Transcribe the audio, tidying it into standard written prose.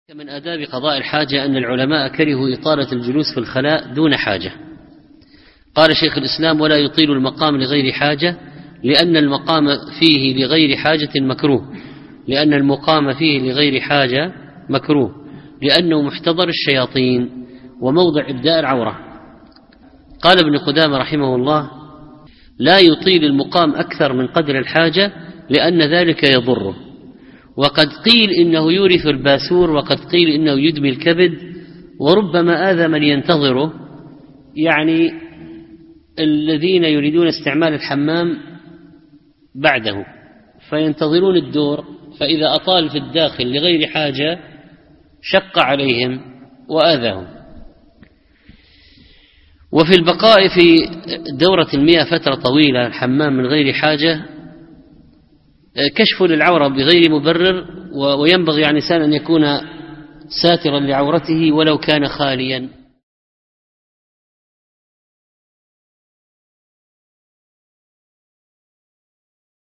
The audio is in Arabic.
من آداب قضاء الحاجة أن العلماء كرهوا إطالة الجلوس في الخلاء دون حاجة. قال شيخ الإسلام: ولا يطيل المقام لغير حاجة، لأن المقام فيه لغير حاجة مكروه، لأنه محتضر الشياطين وموضع إبداء العورة. قال ابن قدامة رحمه الله: لا يطيل المقام أكثر من قدر الحاجة، لأن ذلك يضره. وقد قيل إنه يورث الباسور، وقد قيل إنه يدمي الكبد، وربما آذى من ينتظره، يعني الذين يريدون استعمال الحمام بعده فينتظرون الدور، فإذا أطال في الداخل لغير حاجة شق عليهم وآذاهم. وفي البقاء في دورة المياه فترة طويلة الحمام من غير حاجة كشف للعورة بغير مبرر، وينبغي عن الإنسان أن يكون ساترا لعورته ولو كان خاليا.